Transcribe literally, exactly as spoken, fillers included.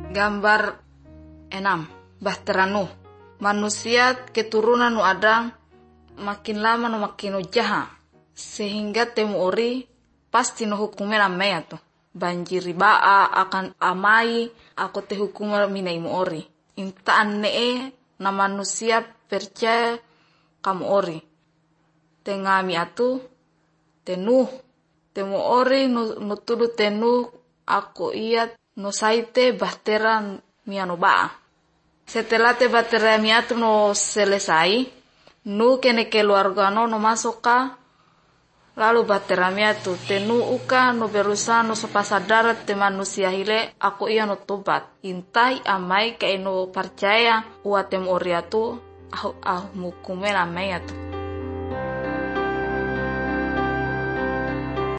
Gambar enam. Bahtera Nuh. Manusia keturunan nu Adam makin lama nu makin nu jaha. Sehingga temu ori pasti nu hukumnya namanya tuh. Banjir ribaa akan amai aku te hukumnya mina imu ori. Inta anee na manusia percaya kamu ori. Tengami atu tenuh. Temu ori nu, nu tudu tenuh aku iya nu saite bahtera mianu baa. Setelah te bahtera miatu no selesai, nu kene keluarga no no masuk ka, lalu bahtera miatu tenu uka no berusaha no sopasadara te manusia hile aku iya no tobat. Intai amai ke no percaya ua temu oriatu ah ah mukume namanya tu.